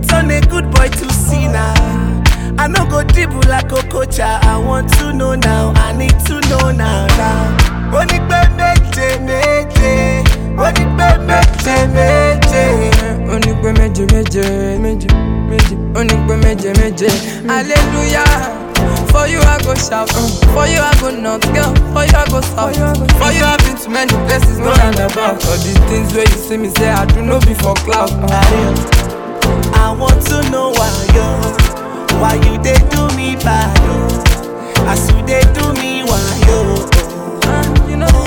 turn a good boy to sinner. I no go dribble like Okocha. I want to know now, I need to know now. Onigbe meje meje, onigbe meje meje, onigbe meje meje meje meje, onigbe meje meje. Hallelujah. For you I go shout, for you I go knock, girl. For you I go shout, for you I've been to many places, no roundabout. All these things where you see me say I do no be for clout. I want to know why you they do me bad, oh. As you they do me why yo, You know,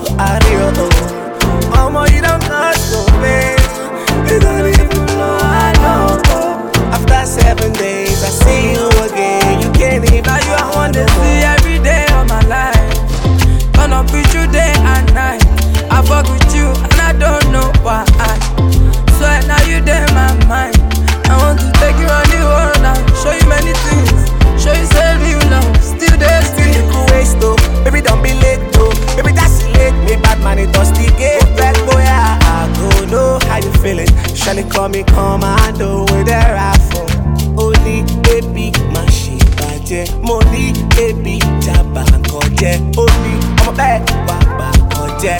Mama, you don't cost so bad. You don't even know I know. After 7 days, I see you again. You can't even. now you I want to see every day of my life. Turn up with you day and night. I fuck with you and I don't know why. Swear now you there my mind. I want to take you on the world and show you many things. Show you say real love, still there, Still you could waste though. Baby, don't be late though. Baby, that's late. Me bad man, it does the gate. Back boy, I go know how you feeling. Shall call me commando with a rifle? Only baby, my shit baje. Money, baby, jabba koje. Only I'm a bad wapa koje.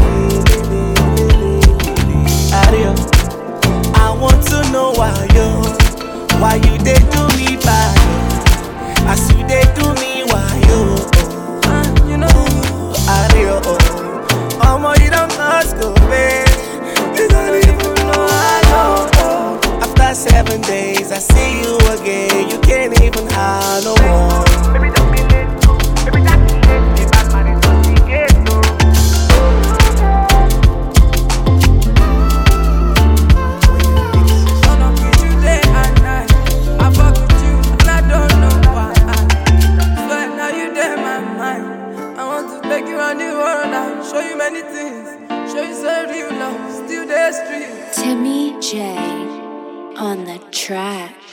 Adios. I want to know why you they do me bad, oh. As you they do me why yo, You know, Mama, you don't ask go babe. You don't even know I know. After 7 days, I see you again. You can't even have no more. Baby, don't be late, no. Baby, that's late. Me bad man, it don't be gate, no. turn up with you day and night. I fuck with you and I don't know why. Swear now you there my mind. I want to take you on the world and show you many things. Show you say real love, still there street. Timmy J on the track.